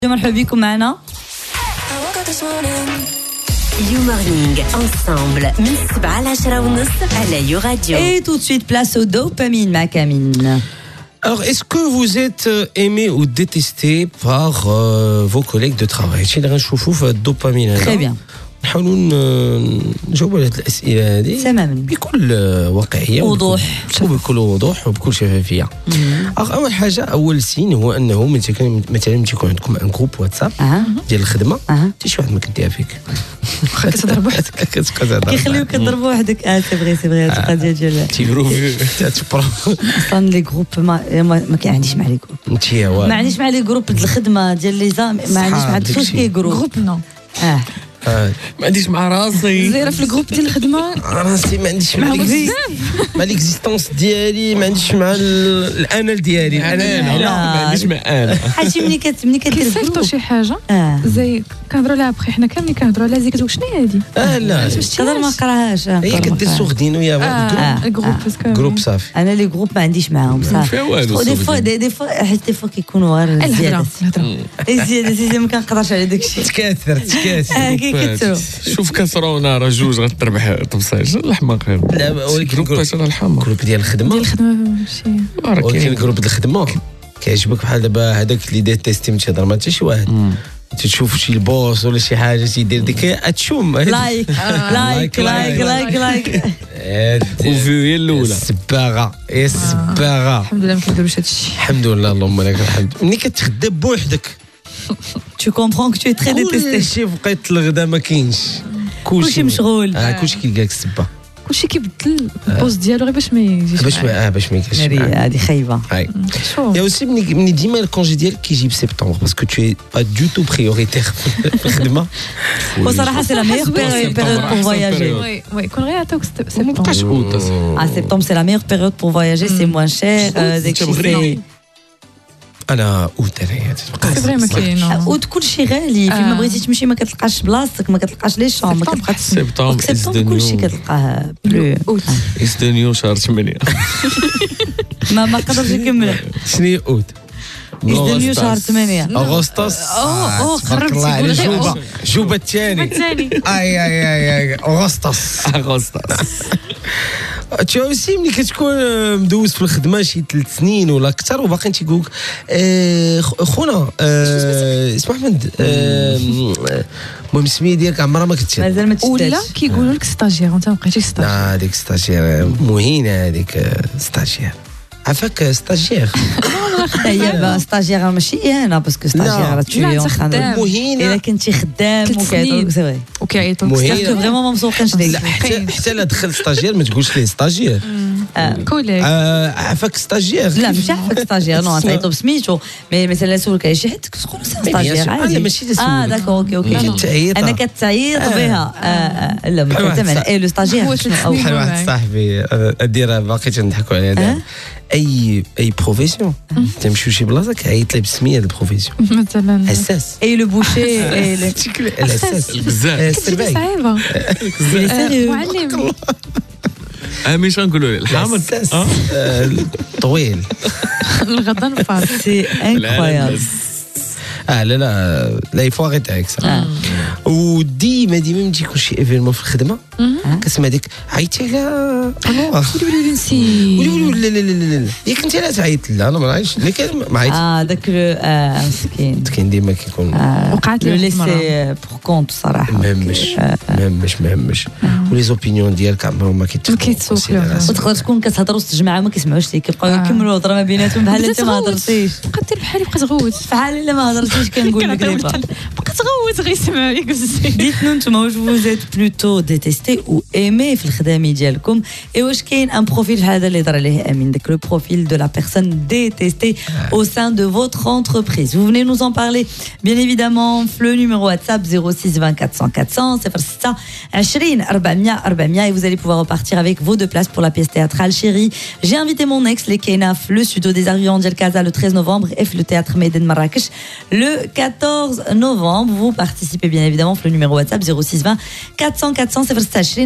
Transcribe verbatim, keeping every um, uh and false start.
مرحبا بكم معنا You Morning ensemble من سبعة لعشرة ونص على يو راديو. Et tout de suite place au dopamine مع كامين. Alors, est-ce que vous êtes aimé ou détesté par euh, vos collègues de travail? شي اللي غنشوفوا في الدوبامين هذا. Très bien. نحاولوا نجاوبوا على هذه الأسئلة هذه تماما بكل واقعية وضوح وبكل وضوح وبكل شفافية. أول حاجة أول سين هو أنه مثلا مثلا تيكون عندكم ان جروب واتساب ديال الخدمة حتى شي واحد ما كديها فيك كتهضر بوحدك كيخليوك تضرب بوحدك. اه سي فغي سي فغي هاد القضية ديال تيقولوا تتبرا اصلا لي جروب ما ما كيعنديش مع لي جروب انت يا ما عنديش مع لي جروب د الخدمة ديال لي زام ما عنديش مع داكشي كي جروب جروب نو اه ما عنديش مع راسي زيرة في الجروب ديال الخدمه راسي ما عنديش مع مع ليكزيستونس ديالي ما عنديش مع الانا ديالي انا لا ما عنديش مع انا حاجه ملي كت ملي كدير كيصيفطوا شي حاجه آه. زي كنهضروا لها بخي حنا كاملين كنهضروا عليها زي كتقول شنو هي هادي اه لا تقدر ما نقراهاش هي كدير سوغدين ويا الجروب باسكو جروب صافي انا لي جروب ما عنديش معاهم صافي دي فوا دي فوا حيت دي فوا كيكونوا غير زياده زياده زياده ما كنقدرش على داكشي تكاثر تكاثر اه كيكثروا شوف كسرونا راه جوج غتربح طبساج الحماق هذا لا ولكن جروب باش راه الحماق جروب ديال الخدمه ديال الخدمه ماشي ولكن جروب ديال الخدمه كيعجبك بحال دابا هذاك اللي ديتيستي ما تهضر مع حتى شي واحد تشوف شي البوس ولا شي حاجه تيدير ديك اتشوم لايك لايك لايك لايك لايك وفيو هي الاولى السباغه يا السباغه الحمد لله ما كنديروش هادشي الحمد لله اللهم لك الحمد ملي كتخدم بوحدك tu comprends que tu es très détesté كلشي في وقيت الغدا ما كاينش كلشي مشغول اه كلشي كيلقاك السبه كلشي كيبدل البوست ديالو غير باش ما يجيش باش ما باش ما يجيش هذه خايبه هاي يا وسي ملي ملي ديما الكونجي ديالك كيجي بسبتمبر باسكو تو اي با دو تو بريوريتير في الخدمه وصراحه سي لا ميور بيريود بور فواياجي وي وي كون غير عطاوك ما بقاش اوت اه سبتمبر سي لا ميور بيريود بور فواياجي سي موان شير داكشي سي انا اوت انا سي فري ما كاين اوت كلشي غالي فين ما بغيتي تمشي ما كتلقاش بلاصتك ما كتلقاش لي شوم ما كتبقاش سبتمبر سبتمبر كلشي كتلقاه بلو اوت استنيو شهر ثمانية ما ما قدرش يكمل شنو اوت استنيو شهر ثمانية اغسطس اوه اوه تبارك الله على جوبه جوبه الثاني اي اي اي اي اغسطس اغسطس تي اوسي ملي كتكون مدوز في الخدمه شي ثلاث سنين ولا اكثر وباقي تيقولك خونا اسمح محمد المهم السميه ديالك عمرها ما كتشد مازال ما تشداش ولا كيقولوا لك ستاجير وانت ما بقيتيش ستاجير لا هذيك ستاجير مهينه هذيك ستاجير عفاك ستاجير هي ستاجير ماشي انا باسكو ستاجير تشوي مهينه الا كنتي خدام وكيعيطوك سي فري وكيعيطوك سيرتو فريمون ما مسوقينش ليك لا حتى حتى لا دخل ستاجير ما تقولش ليه ستاجير كوليك عفاك ستاجير لا ماشي عفاك ستاجير نو تعيطو بسميتو مي مثلا سولك على شي حد تقول ستاجير عادي ماشي تسول اه داكور اوكي اوكي كتعيط انا كتعيط بها لا ما كتمنع اي لو ستاجير بحال واحد صاحبي اديرها باقي تنضحكوا عليها اي اي بروفيسيون تمشيو شي بلاصه كيعيط لي بسميه د البروفيسيون مثلا حساس اي لو بوشي اي الحساس بزاف السرباي صعيبه معلم اه مش غنقولوا الحامض طويل الغدا نفاض سي انكرويابل اه لا لا لا يفوا غير تاعك صح وديما ديما ملي تيكون شي ايفينمون في الخدمه كتسمع ديك عيطتي لها انوار ولي ولي نسي ولي ولي لا لا لا لا ياك انت لا تعيط لا انا ما عايش لكن ما عيط اه داك اه مسكين كاين ديما كيكون وقعت لي لي ليسي بور كونت صراحه مهمش مهمش مهمش ولي زوبينيون ديالك عمرهم ما كيتسوقوا وتقدر تكون كتهضر وسط الجماعه ما كيسمعوش ليك كيبقاو يكملوا الهضره ما بيناتهم بحال انت ما هضرتيش بقى دير بحالي بقى تغوت بحال الا ما هضرتيش كنقول لك دابا بقى تغوت غيسمعوا ليك بزاف ديتنا نتوما واش vous êtes plutôt détesté ou aimé في الخدامي ديالكم اي واش كاين ان بروفيل بحال هذا اللي هضر عليه امين داك لو بروفيل دو لا بيرسون détestée au sein de votre entreprise vous venez nous en parler bien évidemment le numéro WhatsApp zéro six vingt-quatre cent quatre cents صفر ستة عشرين أربعمية أربعمية et vous allez pouvoir repartir avec vos deux places pour la pièce théâtrale Chérie. J'ai invité mon ex les Kenaf le studio des arrivants ديال Casa le treize novembre et le théâtre Meden Marrakech le quatorze novembre. Vous participez bien évidemment le numéro WhatsApp zéro six vingt quatre cents quatre cents صفر ستة عشرين